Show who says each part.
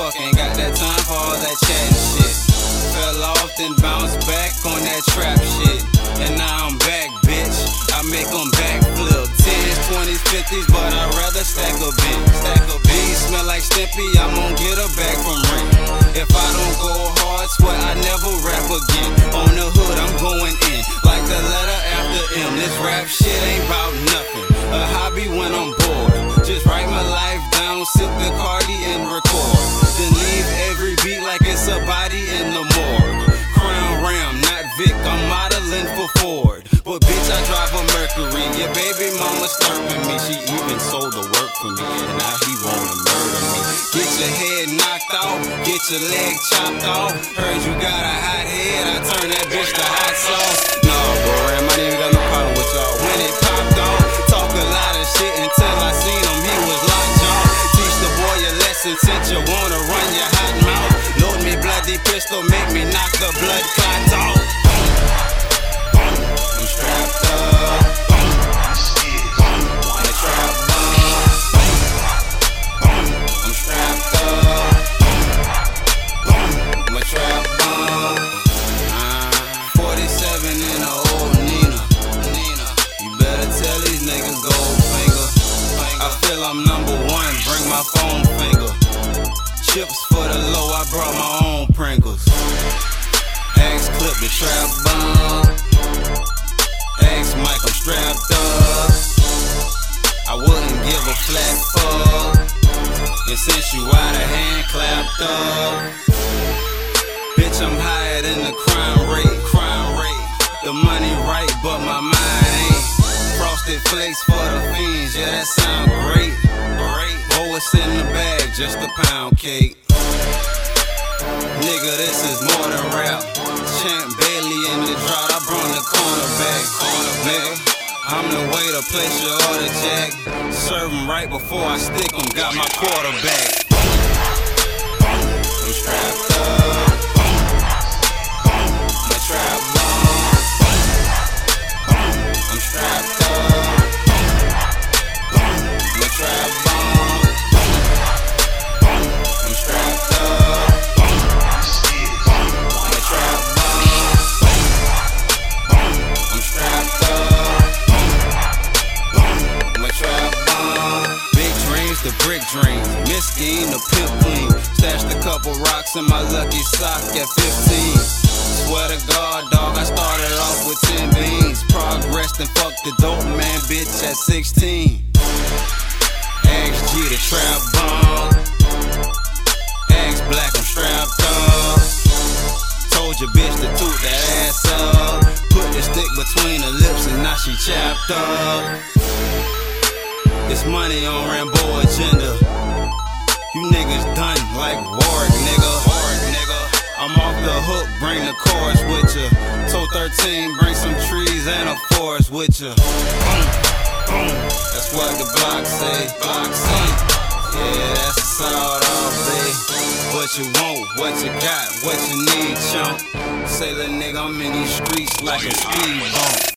Speaker 1: fuck, ain't got that time for all that chatting shit. Fell off, then bounced back on that trap shit. And now I'm back, bitch. I make them backflip. 10s, 20s, 50s, but I'd rather stack a bin. Bees smell like Stimpy, I'm gon' get her back from rent. If I don't go hard, swear I never rap again. On the hood, I'm going in like the letter after M. This rap shit ain't about nothing. A hobby when I'm bored. Just write my life down, sip the Cardi and record. Then leave every beat like it's a body in the morgue. Crown Ram, not Vic, I'm modeling for Ford. But bitch, I drive a Mercury. Your baby mama slurping me. She even sold the work for me, and now he wanna murder me. Get your head knocked off, get your leg chopped off. Heard you got a hot head, I turn that bitch to hot sauce. Nah, bro, Ram, I didn't got no problem with y'all. When it popped off, talk a lot of shit until I seen him, he was locked on. Teach the boy a lesson since you wanna run your hot mouth. Load me bloody pistol, make me knock the blood clots off. I'm strapped up. On the trap bomb. I'm strapped up. I'm a trap bomb. 47 in a old Nina. You better tell these niggas gold finger. I feel I'm number one, bring my phone finger. Chips for the low, I brought my own Pringles. Axe clip the trap bomb. Axe Mike, I'm strapped up. I wouldn't give a flat fuck. And since you out of hand, clapped up. Bitch, I'm higher than the crime rate. The money right, but my mind ain't. Frosted flakes for the fiends, yeah, that sound great. Oh, it's in the bag, just a pound cake. Nigga, this is more than rap. Champ Bailey in the drought, I brought the cornerback. Nigga, I'm the way to place your order, Jack. Serve 'em right before I stick 'em, got my quarterback. I'm strapped up. My trap bomb. I'm strapped up. My trap bomb. I'm strapped up. My trap bomb. I'm strapped up. My trap bomb. Big dreams, the brick dreams. Miss Scheme, the pimp clean. Stashed a couple rocks in my lucky sock at 15. Swear to God, dog, I started off with 10 beans. Progressed and fucked the dope man bitch at 16. XG the trap bomb. X Black, I'm strapped up. Told your bitch to toot that ass up. Put the stick between her lips and now she chapped up. It's money on Rambo agenda. You niggas done like Warwick, nigga. I'm off the hook, bring the chorus with ya. Toe 13, bring some trees and a forest with ya. That's what the block say. Yeah, that's a sawed off, babe. What you want, what you got, what you need, chump. Say, little nigga, I'm in these streets like a speed bump.